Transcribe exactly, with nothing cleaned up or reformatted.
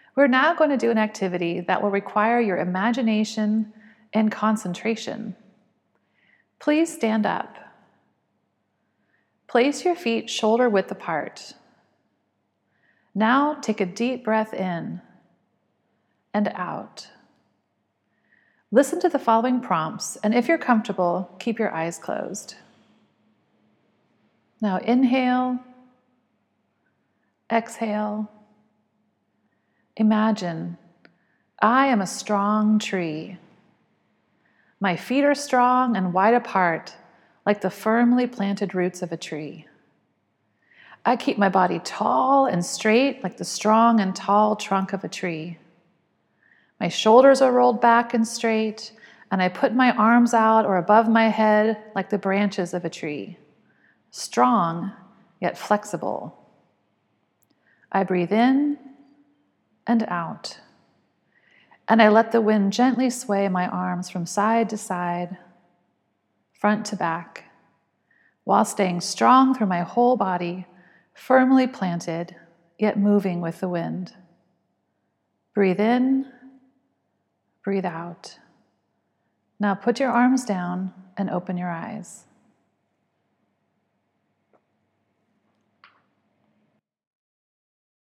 We're now going to do an activity that will require your imagination and concentration. Please stand up. Place your feet shoulder width apart. Now take a deep breath in and out. Listen to the following prompts, and if you're comfortable, keep your eyes closed. Now inhale, exhale. Imagine, I am a strong tree. My feet are strong and wide apart, like the firmly planted roots of a tree. I keep my body tall and straight, like the strong and tall trunk of a tree. My shoulders are rolled back and straight, and I put my arms out or above my head like the branches of a tree. Strong, yet flexible. I breathe in and out, and I let the wind gently sway my arms from side to side, front to back, while staying strong through my whole body, firmly planted, yet moving with the wind. Breathe in, breathe out. Now put your arms down and open your eyes.